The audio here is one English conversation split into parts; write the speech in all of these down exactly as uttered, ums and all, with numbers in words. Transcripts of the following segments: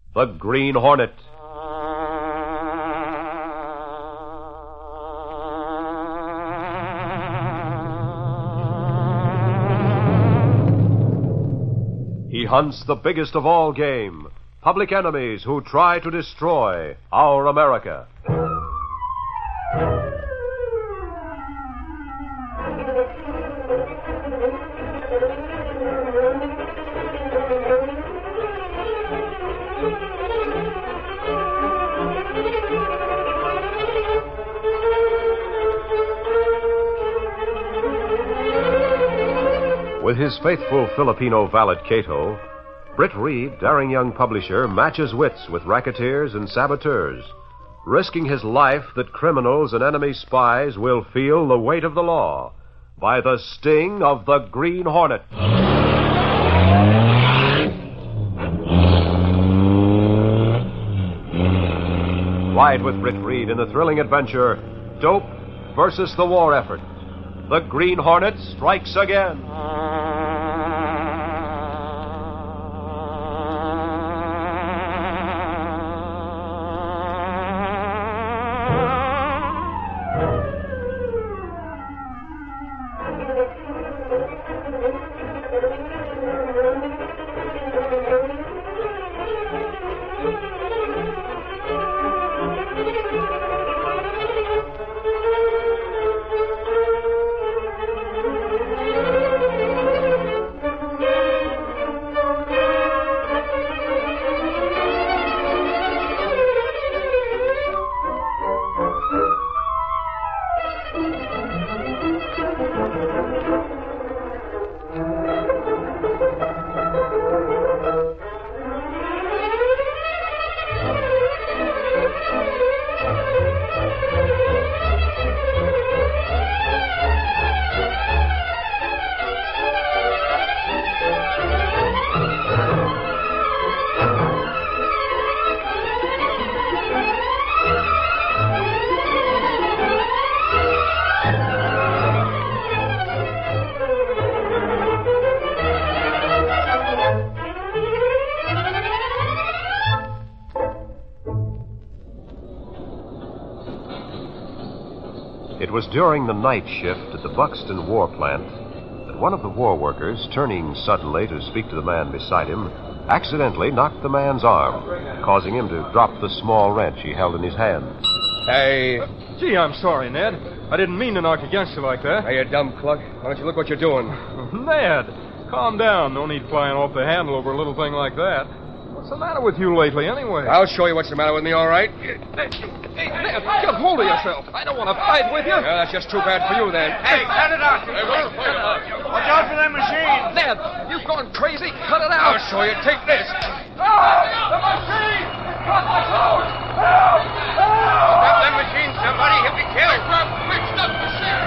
The Green Hornet. He hunts the biggest of all game, public enemies who try to destroy our America. With his faithful Filipino valet Cato, Britt Reed, daring young publisher, matches wits with racketeers and saboteurs, risking his life that criminals and enemy spies will feel the weight of the law by the sting of the Green Hornet. Ride with Britt Reed in the thrilling adventure, Dope versus the War Effort. The Green Hornet strikes again. It was during the night shift at the Buxton War Plant that one of the war workers, turning suddenly to speak to the man beside him, accidentally knocked the man's arm, causing him to drop the small wrench he held in his hand. Hey. Uh, gee, I'm sorry, Ned. I didn't mean to knock against you like that. Hey, you dumb cluck. Why don't you look what you're doing? Ned, calm down. No need flying off the handle over a little thing like that. What's the matter with you lately, anyway? I'll show you what's the matter with me, all right? Hey, Ned, get hold of yourself. I don't want to fight with you. Yeah, that's just too bad for you, then. Hey, cut it out. Hey, wait, wait, watch out for that machine. Ned, you've gone crazy. Cut it out. I'll show you. Take this. Oh, the machine! Cut my throat! Help! Help! Stop that machine, somebody. He'll be killed. Grab, quick, stop the machine!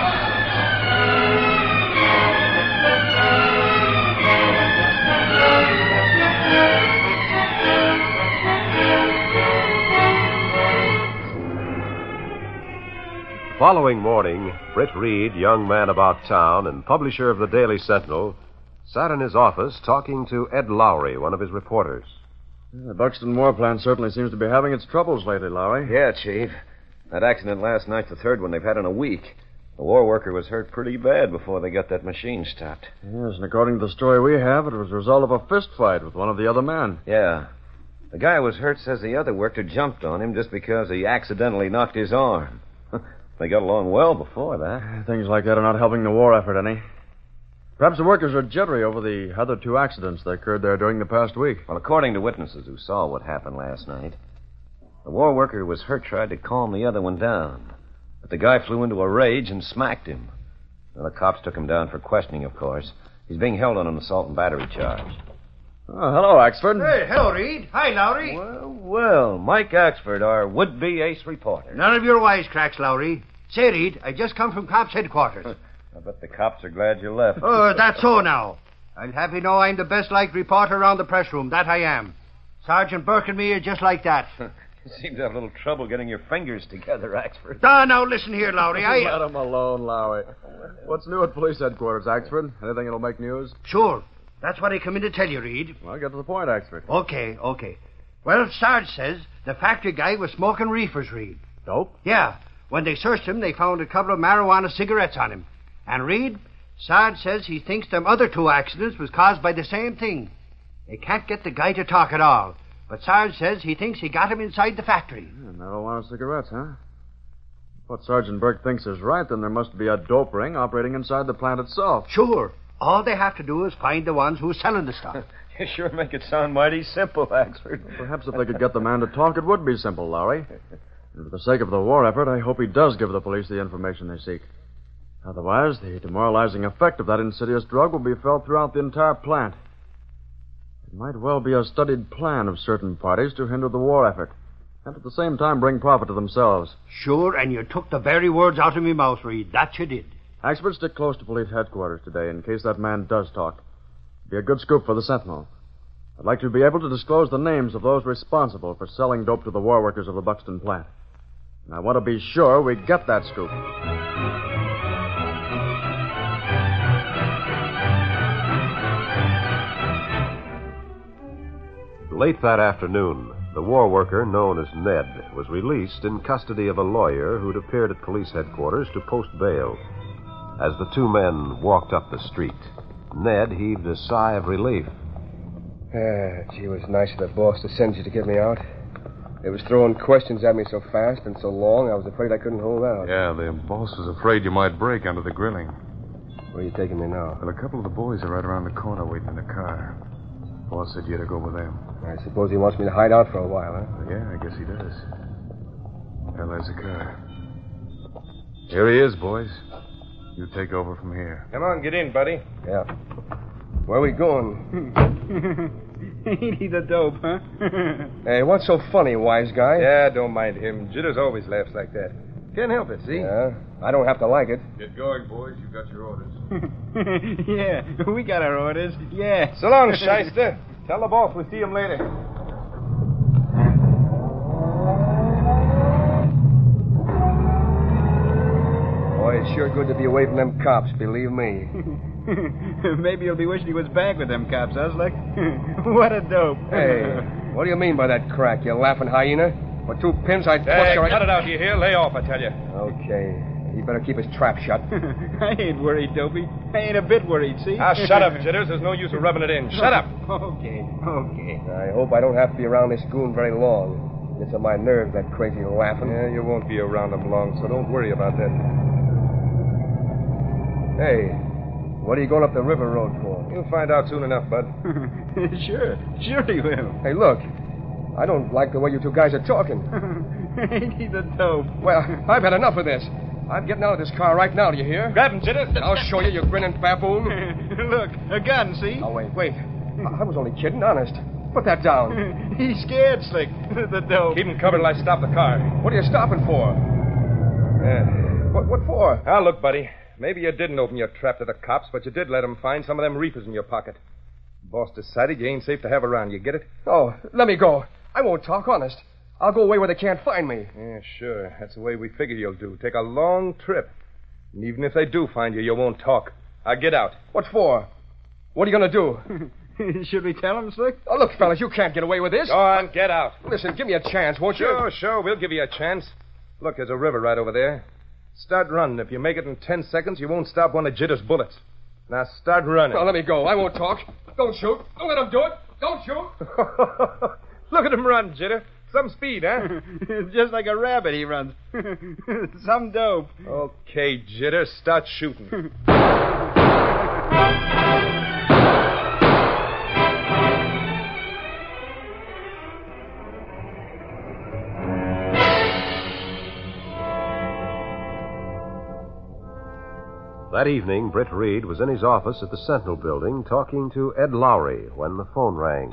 The following morning, Britt Reed, young man about town and publisher of the Daily Sentinel, sat in his office talking to Ed Lowry, one of his reporters. The Buxton War Plant certainly seems to be having its troubles lately, Lowry. Yeah, Chief. That accident last night's the third one they've had in a week. The war worker was hurt pretty bad before they got that machine stopped. Yes, and according to the story we have, it was the result of a fist fight with one of the other men. Yeah. The guy who was hurt says the other worker jumped on him just because he accidentally knocked his arm. They got along well before that. Things like that are not helping the war effort any. Perhaps the workers are jittery over the other two accidents that occurred there during the past week. Well, according to witnesses who saw what happened last night, the war worker who was hurt tried to calm the other one down. But the guy flew into a rage and smacked him. Well, the cops took him down for questioning, of course. He's being held on an assault and battery charge. Oh, hello, Axford. Hey, hello, Reed. Hi, Lowry. Well, well, Mike Axford, our would-be ace reporter. None of your wisecracks, Lowry. Say, Reed, I just come from cops' headquarters. I bet the cops are glad you left. Oh, that's so now. I'll have you know I'm the best-liked reporter around the press room. That I am. Sergeant Burke and me are just like that. You seem to have a little trouble getting your fingers together, Axford. Ah, now listen here, Lowry. I... Let him alone, Lowry. What's new at police headquarters, Axford? Anything that'll make news? Sure. That's what I come in to tell you, Reed. Well, get to the point, Axford. Okay, okay. Well, Sarge says the factory guy was smoking reefers, Reed. Dope? Yeah. When they searched him, they found a couple of marijuana cigarettes on him. And Reed, Sarge says he thinks them other two accidents was caused by the same thing. They can't get the guy to talk at all. But Sarge says he thinks he got him inside the factory. Yeah, marijuana cigarettes, huh? If what Sergeant Burke thinks is right, then there must be a dope ring operating inside the plant itself. Sure. All they have to do is find the ones who's selling the stuff. You sure make it sound mighty simple, Axford. Well, perhaps if they could get the man to talk, it would be simple, Lowry. And for the sake of the war effort, I hope he does give the police the information they seek. Otherwise, the demoralizing effect of that insidious drug will be felt throughout the entire plant. It might well be a studied plan of certain parties to hinder the war effort, and at the same time bring profit to themselves. Sure, and you took the very words out of me mouth, Reed. That you did. Axford, stick close to police headquarters today in case that man does talk. Be a good scoop for the Sentinel. I'd like to be able to disclose the names of those responsible for selling dope to the war workers of the Buxton plant. And I want to be sure we get that scoop. Late that afternoon, the war worker known as Ned was released in custody of a lawyer who'd appeared at police headquarters to post bail. As the two men walked up the street, Ned heaved a sigh of relief. Ah, gee, it was nice of the boss to send you to get me out. They was throwing questions at me so fast and so long, I was afraid I couldn't hold out. Yeah, the boss was afraid you might break under the grilling. Where are you taking me now? Well, a couple of the boys are right around the corner waiting in the car. Boss said you had to go with them. I suppose he wants me to hide out for a while, huh? Yeah, I guess he does. Well, there's the car. Here he is, boys. You take over from here. Come on, get in, buddy. Yeah. Where are we going? Ain't he the dope, huh? Hey, what's so funny, wise guy? Yeah, don't mind him. Jitters always laughs like that. Can't help it, see? Yeah, I don't have to like it. Get going, boys. You got your orders. Yeah, we got our orders. Yeah. So long, shyster. Tell the boss we'll see him later. Boy, it's sure good to be away from them cops, believe me. Maybe he'll be wishing he was back with them cops, huh, Slick? What a dope. Hey, what do you mean by that crack, you laughing hyena? For two pins, I'd bust Hey, your... cut it out, you hear? Lay off, I tell you. Okay. He better keep his trap shut. I ain't worried, Dopey. I ain't a bit worried, see? Ah, shut up, Jitters. There's no use of rubbing it in. Shut up. Okay, okay. I hope I don't have to be around this goon very long. Gets on my nerves, that crazy laughing. Yeah, you won't be around him long, so don't worry about that. Hey, what are you going up the river road for? You'll find out soon enough, bud. Sure, sure he will. Hey, look. I don't like the way you two guys are talking. Ain't he the dope? Well, I've had enough of this. I'm getting out of this car right now, do you hear? Grab him, Jitters. I'll show you, you grinning baboon. Look, a gun, see? Oh, wait, wait. I I was only kidding, honest. Put that down. He's scared, Slick. The dope. Keep him covered till I stop the car. What are you stopping for? Yeah. What, what for? Now, look, buddy. Maybe you didn't open your trap to the cops, but you did let them find some of them reefers in your pocket. Boss decided you ain't safe to have around. You get it? Oh, let me go. I won't talk, honest. I'll go away where they can't find me. Yeah, sure. That's the way we figure you'll do. Take a long trip. And even if they do find you, you won't talk. Now, get out. What for? What are you going to do? Should we tell him, Slick? Oh, look, fellas, you can't get away with this. Go on, get out. Listen, give me a chance, won't you? Sure, sure. We'll give you a chance. Look, there's a river right over there. Start running. If you make it in ten seconds, you won't stop one of Jitter's bullets. Now, start running. Well, let me go. I won't talk. Don't shoot. Don't let him do it. Don't shoot. Look at him run, Jitter. Some speed, huh? Just like a rabbit he runs. Some dope. Okay, Jitter, start shooting. That evening, Britt Reed was in his office at the Sentinel building talking to Ed Lowry when the phone rang.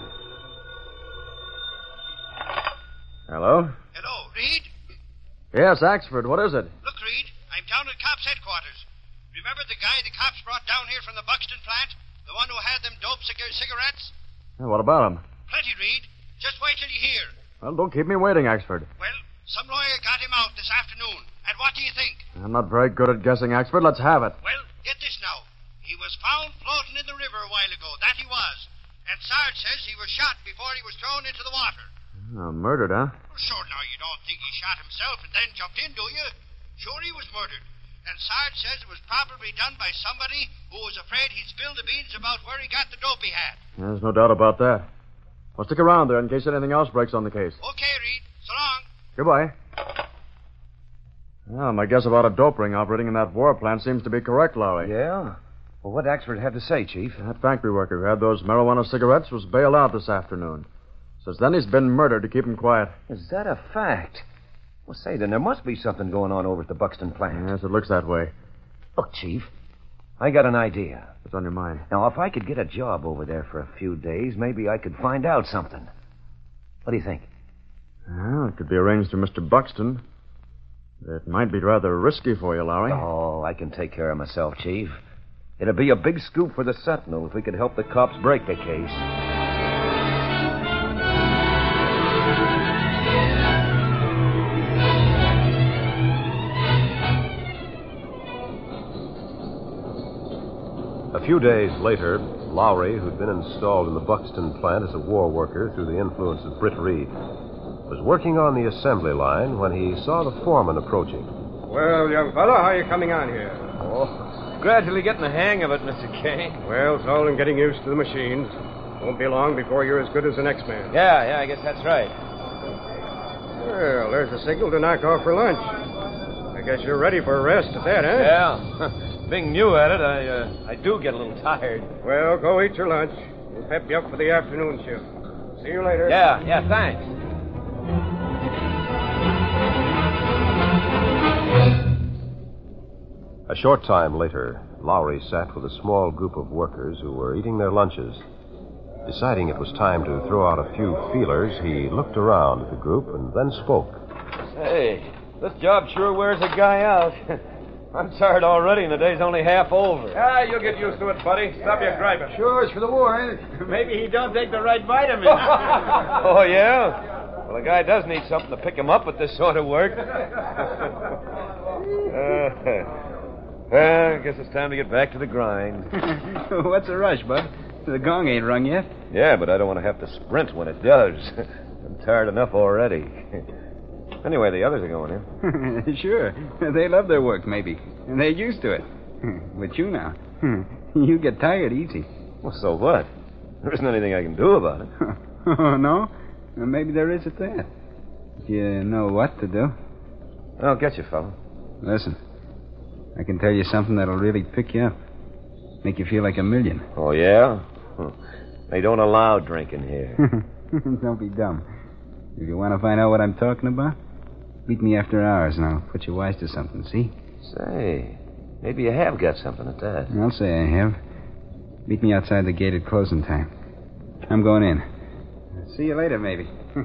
Hello? Hello, Reed? Yes, Axford. What is it? Look, Reed, I'm down at cops' headquarters. Remember the guy the cops brought down here from the Buxton plant? The one who had them dope cig- cigarettes? Yeah, what about him? Plenty, Reed. Just wait till you hear. Well, don't keep me waiting, Axford. Well, some lawyer got him out this afternoon. And what do you think? I'm not very good at guessing, Axford. Let's have it. Well, get this now. He was found floating in the river a while ago. That he was. And Sarge says he was shot before he was thrown into the water. Oh, murdered, huh? Sure, now you don't think he shot himself and then jumped in, do you? Sure, he was murdered. And Sarge says it was probably done by somebody who was afraid he'd spill the beans about where he got the dope he had. There's no doubt about that. Well, stick around there in case anything else breaks on the case. Okay, Reed. So long. Goodbye. Well, my guess about a dope ring operating in that war plant seems to be correct, Lowry. Yeah? Well, what Axford have to say, Chief? That factory worker who had those marijuana cigarettes was bailed out this afternoon. Since then, he's been murdered to keep him quiet. Is that a fact? Well, say, then there must be something going on over at the Buxton plant. Yes, it looks that way. Look, Chief, I got an idea. What's on your mind? Now, if I could get a job over there for a few days, maybe I could find out something. What do you think? Well, it could be arranged through Mister Buxton. It might be rather risky for you, Lowry. Oh, I can take care of myself, Chief. It'd be a big scoop for the Sentinel if we could help the cops break the case. A few days later, Lowry, who'd been installed in the Buxton plant as a war worker through the influence of Britt Reed, was working on the assembly line when he saw the foreman approaching. Well, young fellow, how are you coming on here? Oh, gradually getting the hang of it, Mister Kane. Well, it's all in getting used to the machines. Won't be long before you're as good as the next man. Yeah, yeah, I guess that's right. Well, there's a signal to knock off for lunch. I guess you're ready for a rest at that, eh? Yeah. Being new at it, I uh, I do get a little tired. Well, go eat your lunch. We'll pep you up for the afternoon shift. See you later. Yeah, yeah, thanks. A short time later, Lowry sat with a small group of workers who were eating their lunches. Deciding it was time to throw out a few feelers, he looked around at the group and then spoke. Hey, this job sure wears a guy out. I'm tired already, and the day's only half over. Ah, you'll get used to it, buddy. Stop your griping. Sure, it's for the war, ain't it? Maybe he don't take the right vitamins. Oh, yeah? Well, a guy does need something to pick him up with this sort of work. uh, well, I guess it's time to get back to the grind. What's the rush, Bud? The gong ain't rung yet. Yeah, but I don't want to have to sprint when it does. I'm tired enough already. Anyway, the others are going in. Sure. They love their work, maybe. And they're used to it. But you now, you get tired easy. Well, so what? There isn't anything I can do about it. Oh, no? Well, maybe there is at that. If you know what to do. I'll get you, fella. Listen, I can tell you something that'll really pick you up. Make you feel like a million. Oh, yeah? They don't allow drinking here. Don't be dumb. If you want to find out what I'm talking about, meet me after hours and I'll put you wise to something, see? Say, maybe you have got something at that. I'll say I have. Meet me outside the gate at closing time. I'm going in. See you later, maybe.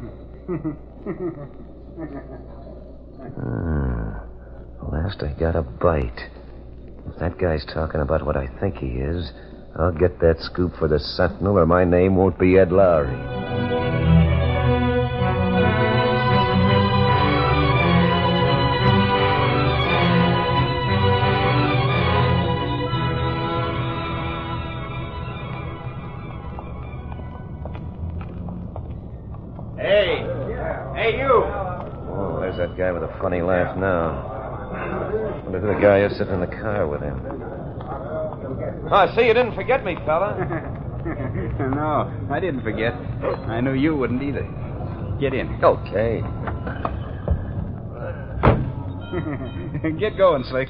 ah, last I got a bite. If that guy's talking about what I think he is, I'll get that scoop for the Sentinel or my name won't be Ed Lowry. That guy with a funny laugh now. Wonder who the guy is sitting in the car with him. Oh, I see you didn't forget me, fella. No, I didn't forget. I knew you wouldn't either. Get in. Okay. Get going, Slick.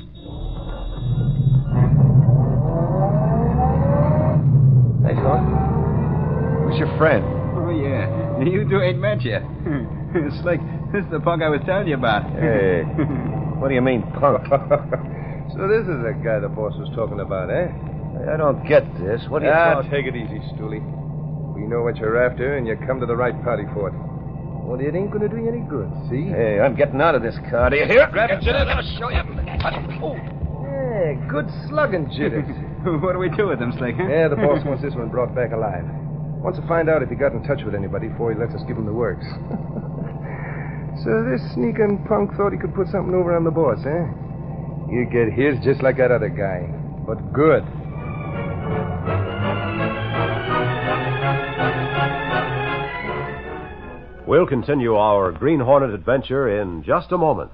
Hey, Sean. Who's your friend? Oh, yeah. You two ain't met yet. Slick, this is the punk I was telling you about. Hey, what do you mean, punk? So this is the guy the boss was talking about, eh? I don't get this. What do you Ah, talk- take it easy, Stooley. We know what you're after, and you come to the right party for it. Only it ain't going to do you any good, see? Hey, I'm getting out of this car. Do you hear? Grab it, Jitters. I'll show you. Oh. Hey, good slugging, Jitters. What do we do with them, Slick, huh? Yeah, the boss wants this one brought back alive. Wants to find out if he got in touch with anybody before he lets us give him the works. So this sneaking punk thought he could put something over on the boss, eh? You get his just like that other guy. But good. We'll continue our Green Hornet adventure in just a moment.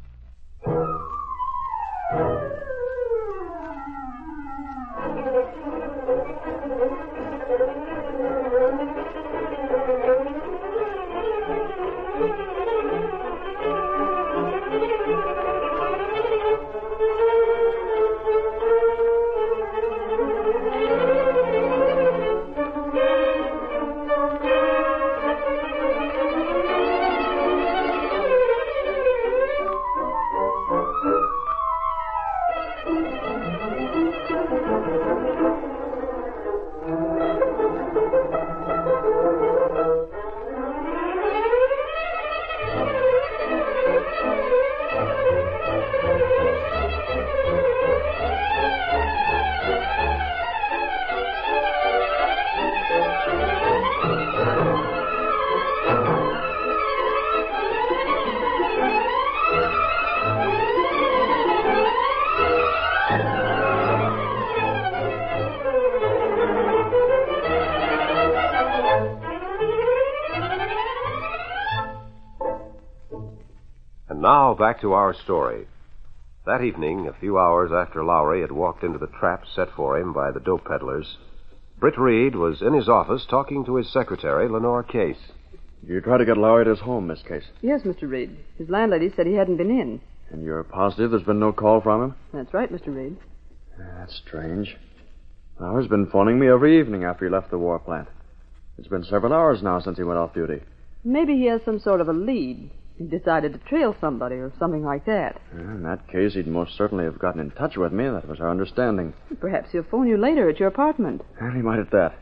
Now, back to our story. That evening, a few hours after Lowry had walked into the trap set for him by the dope peddlers, Britt Reed was in his office talking to his secretary, Lenore Case. You tried to get Lowry at his home, Miss Case? Yes, Mister Reed. His landlady said he hadn't been in. And you're positive there's been no call from him? That's right, Mister Reed. That's strange. Lowry's been phoning me every evening after he left the war plant. It's been several hours now since he went off duty. Maybe he has some sort of a lead. He decided to trail somebody or something like that. In that case, he'd most certainly have gotten in touch with me. That was our understanding. Perhaps he'll phone you later at your apartment. And he might at that.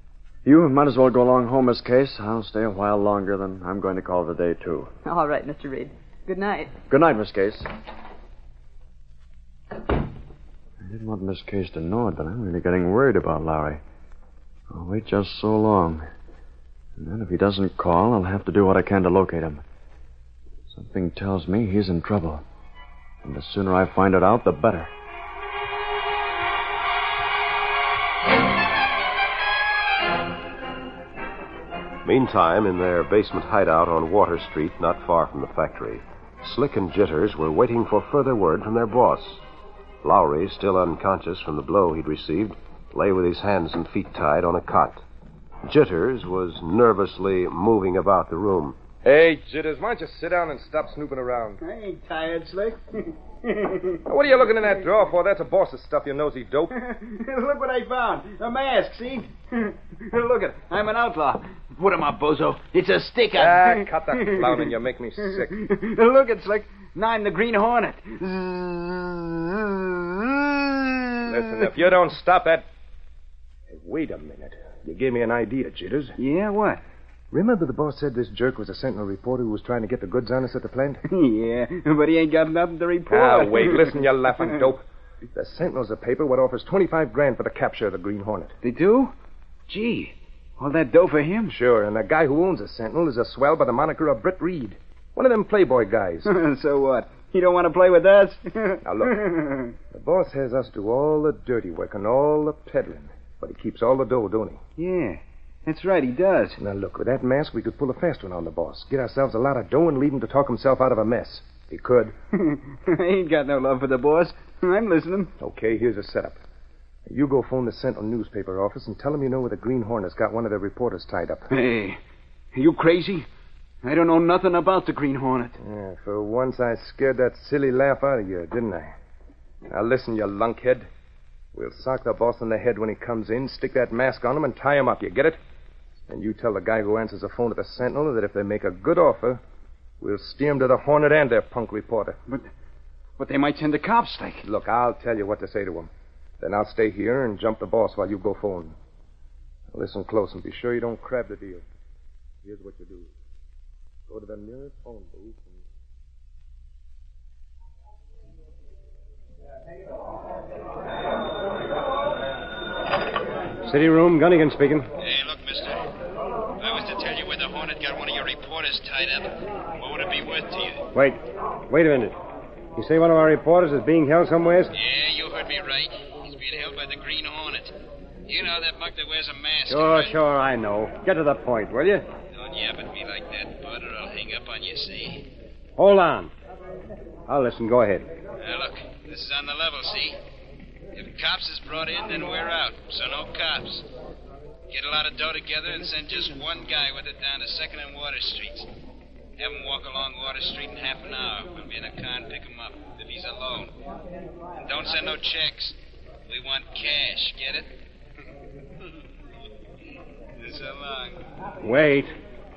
You might as well go along home, Miss Case. I'll stay a while longer than I'm going to call it a day, too. All right, Mister Reed. Good night. Good night, Miss Case. I didn't want Miss Case to know it, but I'm really getting worried about Lowry. I'll wait just so long. And then if he doesn't call, I'll have to do what I can to locate him. Something tells me he's in trouble. And the sooner I find it out, the better. Meantime, in their basement hideout on Water Street, not far from the factory, Slick and Jitters were waiting for further word from their boss. Lowry, still unconscious from the blow he'd received, lay with his hands and feet tied on a cot. Jitters was nervously moving about the room. Hey, Jitters, why don't you sit down and stop snooping around? I ain't tired, Slick. What are you looking in that drawer for? That's a boss's stuff, you nosy dope. Look what I found. A mask, see? Look it. I'm an outlaw. Put him up, bozo. It's a sticker. Ah, cut that clowning. You make me sick. Look it, Slick. Now I'm the Green Hornet. Listen, if you don't stop that... Hey, wait a minute. You gave me an idea, Jitters. Yeah, what? Remember the boss said this jerk was a Sentinel reporter who was trying to get the goods on us at the plant? Yeah, but he ain't got nothing to report. Ah, wait. Listen, you laughing dope. The Sentinel's a paper what offers twenty-five grand for the capture of the Green Hornet. They do? Gee, all that dough for him? Sure, and the guy who owns the Sentinel is a swell by the moniker of Britt Reed. One of them playboy guys. So what? He don't want to play with us? Now, look. The boss has us do all the dirty work and all the peddling. But he keeps all the dough, don't he? Yeah, that's right, he does. Now, look, with that mask, we could pull a fast one on the boss. Get ourselves a lot of dough and leave him to talk himself out of a mess. He could. I ain't got no love for the boss. I'm listening. Okay, here's a setup. You go phone the Sentinel newspaper office and tell them you know where the Green Hornet's got one of their reporters tied up. Hey, are you crazy? I don't know nothing about the Green Hornet. Yeah, for once I scared that silly laugh out of you, didn't I? Now listen, you lunkhead. We'll sock the boss in the head when he comes in, stick that mask on him, and tie him up. You get it? And you tell the guy who answers the phone at the Sentinel that if they make a good offer, we'll steer him to the Hornet and their punk reporter. But, but they might send the cops, like. Look, I'll tell you what to say to him. Then I'll stay here and jump the boss while you go phone. Now listen close and be sure you don't crab the deal. Here's what you do. Go to the nearest phone booth and... City room, Gunnigan speaking. Hey, look, mister. If I was to tell you where the Hornet got one of your reporters tied up, what would it be worth to you? Wait. Wait a minute. You say one of our reporters is being held somewhere? Yeah, you heard me right. He's being held by the Green Hornet. You know that mug that wears a mask. Sure, right? sure, I know. Get to the point, will you? Don't yap at me like that, bud. you see. Hold on. I'll listen. Go ahead. Now, look, this is on the level, see? If cops is brought in, then we're out, so no cops. Get a lot of dough together and send just one guy with it down to second and Water Streets. Have him walk along Water Street in half an hour. We'll be in a car and pick him up, if he's alone. And don't send no checks. We want cash, get it? So long. Wait.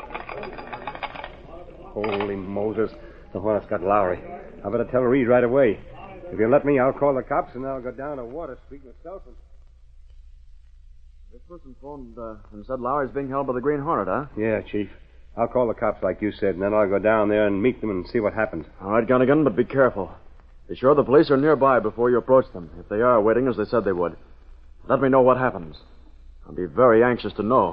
Holy Moses. The Hornet's got Lowry. I better tell Reed right away. If you let me, I'll call the cops and I'll go down to Water Street myself and... This person phoned uh, and said Lowry's being held by the Green Hornet, huh? Yeah, Chief. I'll call the cops like you said, and then I'll go down there and meet them and see what happens. All right, Gunnigan, but be careful. Be sure the police are nearby before you approach them, if they are waiting as they said they would. Let me know what happens. I'll be very anxious to know.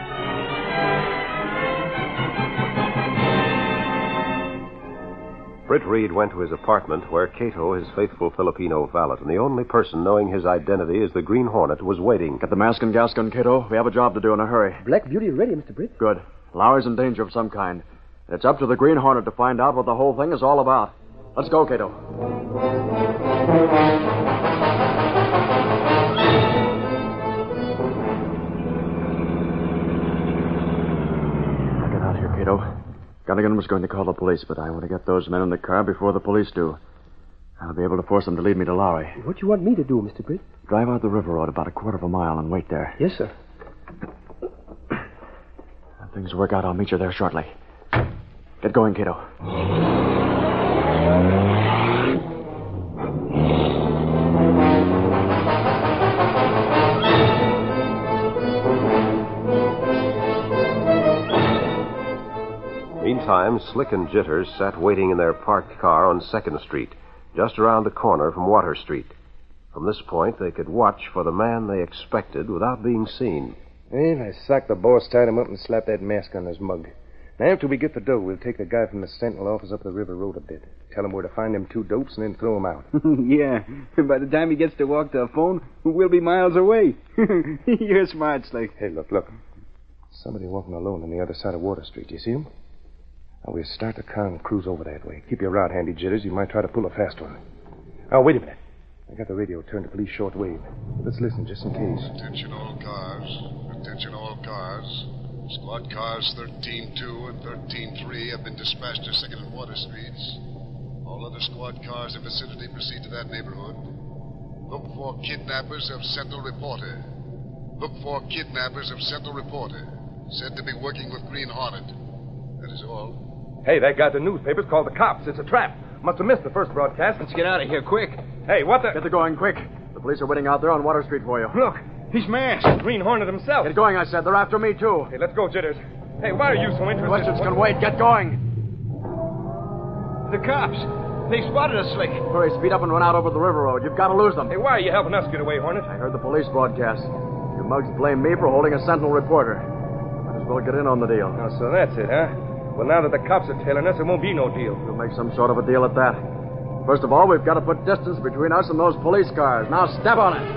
Britt Reed went to his apartment where Cato, his faithful Filipino valet, and the only person knowing his identity as the Green Hornet, was waiting. Get the mask and gas gun, Cato. We have a job to do in a hurry. Black Beauty ready, Mister Britt. Good. Lowry's in danger of some kind. It's up to the Green Hornet to find out what the whole thing is all about. Let's go, Cato. Get out here, Cato. Gunnigan was going to call the police, but I want to get those men in the car before the police do. I'll be able to force them to lead me to Lowry. What you want me to do, Mister Britt? Drive out the river road about a quarter of a mile and wait there. Yes, sir. If things work out, I'll meet you there shortly. Get going, Cato. Meantime, Slick and Jitters sat waiting in their parked car on second Street, just around the corner from Water Street. From this point, they could watch for the man they expected without being seen. Well, I socked the boss, tied him up, and slapped that mask on his mug. Now, after we get the dough, we'll take the guy from the Sentinel office up the river road a bit. Tell him where to find them two dopes and then throw him out. Yeah. By the time he gets to walk to a phone, we'll be miles away. You're smart, Slick. Hey, look, look. Somebody walking alone on the other side of Water Street. You see him? Now, we'll start the car and cruise over that way. Keep your rod handy, Jitters. You might try to pull a fast one. Oh, wait a minute. I got the radio turned to police shortwave. Let's listen, just in case. Attention all cars. Attention all cars. Squad cars thirteen two and thirteen three have been dispatched to second and Water Streets. All other squad cars in vicinity proceed to that neighborhood. Look for kidnappers of Sentinel Reporter. Look for kidnappers of Sentinel Reporter. Said to be working with Green Hornet. That is all. Hey, that guy at the newspaper's called the cops. It's a trap. Must have missed the first broadcast. Let's get out of here, quick. Hey, what the... Get the going, quick. The police are waiting out there on Water Street for you. Look, he's masked. Green Hornet himself. Get going, I said. They're after me, too. Hey, let's go, Jitters. Hey, why are you so interested? Questions can wait. Get going. The cops. They spotted us, Slick. Hurry, speed up and run out over the river road. You've got to lose them. Hey, why are you helping us get away, Hornet? I heard the police broadcast. You mugs blame me for holding a Sentinel reporter. Might as well get in on the deal. Oh, so that's it, huh? Well, now that the cops are tailing us, there won't be no deal. We'll make some sort of a deal at that. First of all, we've got to put distance between us and those police cars. Now, step on it.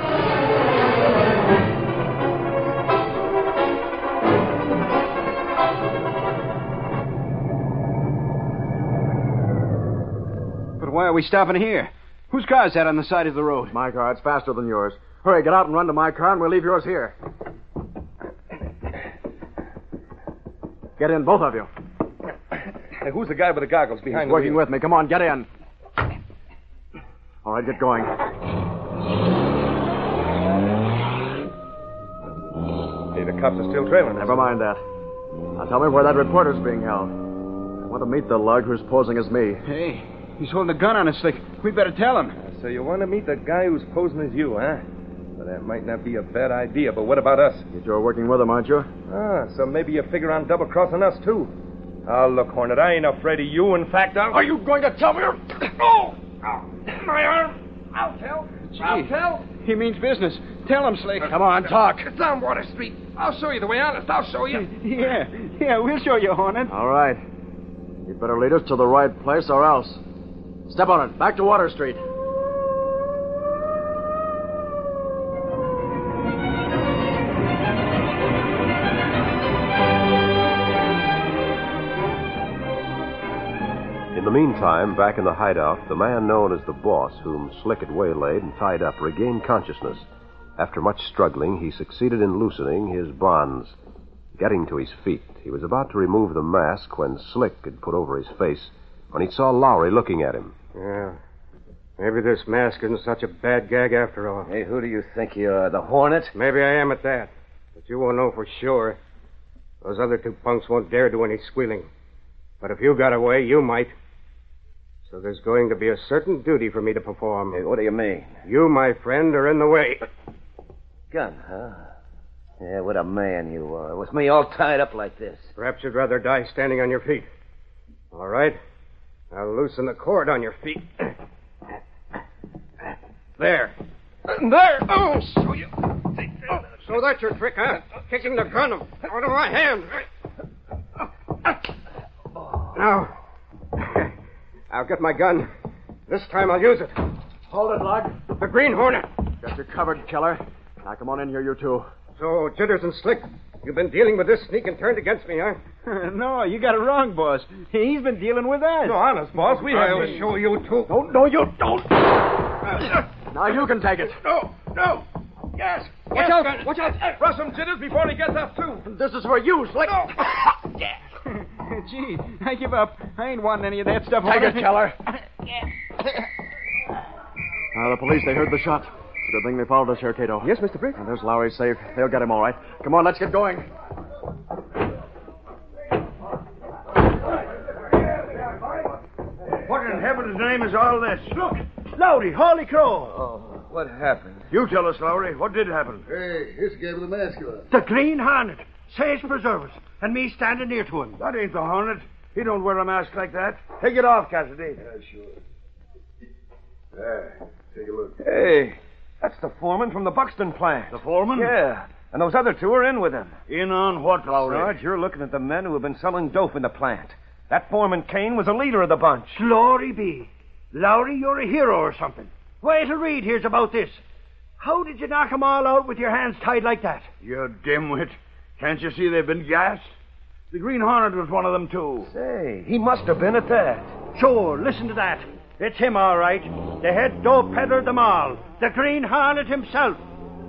But why are we stopping here? Whose car is that on the side of the road? My car. It's faster than yours. Hurry, get out and run to my car, and we'll leave yours here. Get in, both of you. Hey, who's the guy with the goggles behind He's the working wheel? with me. Come on, get in. All right, get going. Hey, the cops are still trailing us. Never mind that. Now tell me where that reporter's being held. I want to meet the lug who's posing as me. Hey, he's holding a gun on us, Slick. We better tell him. So you want to meet the guy who's posing as you, huh? Well, that might not be a bad idea, but what about us? You're working with him, aren't you? Ah, so maybe you figure on double-crossing us, too. Oh, look, Hornet, I ain't afraid of you. In fact, I'll... Are you going to tell me? Oh! My arm! I'll tell. Gee, I'll tell. He means business. Tell him, Slick. Come on, talk. It's on Water Street. I'll show you the way, honest. I'll show you. Yeah, yeah, we'll show you, Hornet. All right. You better lead us to the right place or else. Step on it. Back to Water Street. the meantime, back in the hideout, the man known as the boss, whom Slick had waylaid and tied up, regained consciousness. After much struggling, he succeeded in loosening his bonds. Getting to his feet, he was about to remove the mask when Slick had put over his face when he saw Lowry looking at him. Yeah. Maybe this mask isn't such a bad gag after all. Hey, who do you think you are, the Hornet? Maybe I am at that. But you won't know for sure. Those other two punks won't dare do any squealing. But if you got away, you might. So there's going to be a certain duty for me to perform. Hey, what do you mean? You, my friend, are in the way. Gun, huh? Yeah, what a man you are. With me all tied up like this. Perhaps you'd rather die standing on your feet. All right. I'll loosen the cord on your feet. There. There. Oh, so you... Oh, so that's your trick, huh? Kicking the gun out of my hand. Now, I'll get my gun. This time I'll use it. Hold it, Lug. The Green Hornet. Got you covered, killer. Now come on in here, you two. So, Jitters and Slick, you've been dealing with this sneak and turned against me, huh? No, you got it wrong, boss. He's been dealing with us. No, honest, boss. We I'll have... show you two. No, no, you don't. Now you can take it. No, no. Yes. Watch yes, out. gun. Watch out. Rush him, Jitters, before he gets up, too. This is for you, Slick. No. Gee, I give up. I ain't wanting any of that stuff. Take it, killer. Now, the police, they heard the shot. It's a good thing they followed us here, Cato. Yes, Mister Brick. Now, there's Lowry safe. They'll get him all right. Come on, let's get going. What in heaven's name is all this? Look, Lowry, Harley Crow. Oh, what happened? You tell us, Lowry. What did happen? Hey, here's the guy with the mask on. The Green Hornet. Says preserve us. And me standing near to him. That ain't the Hornet. He don't wear a mask like that. Take it off, Cassidy. Yeah, sure. There, take a look. Hey, that's the foreman from the Buxton plant. The foreman? Yeah, and those other two are in with him. In on what, Lowry? Sarge, you're looking at the men who have been selling dope in the plant. That foreman Kane was a leader of the bunch. Glory be. Lowry, you're a hero or something. Wait till Reed hears about this. How did you knock 'em all out with your hands tied like that? You dimwit. Can't you see they've been gassed? The Green Hornet was one of them, too. Say, he must have been at that. Sure, listen to that. It's him, all right. The head dope peddler of them all. The Green Hornet himself.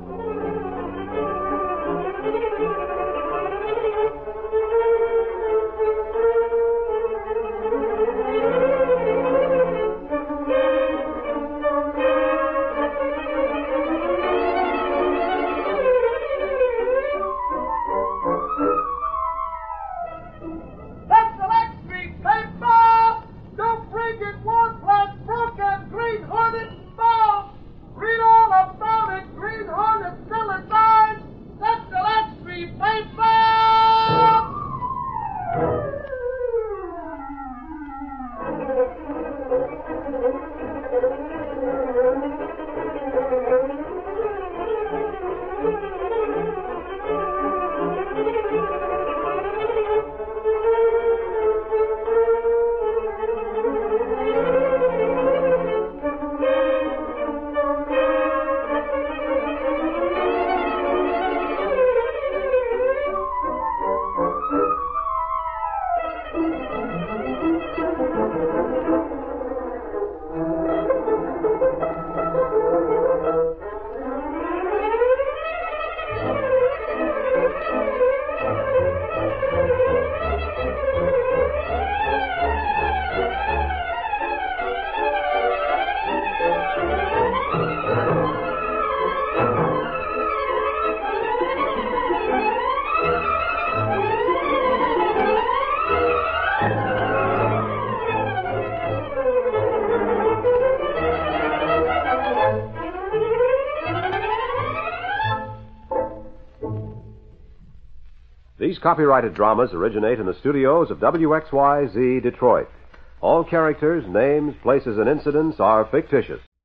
These copyrighted dramas originate in the studios of W X Y Z Detroit. All characters, names, places, and incidents are fictitious.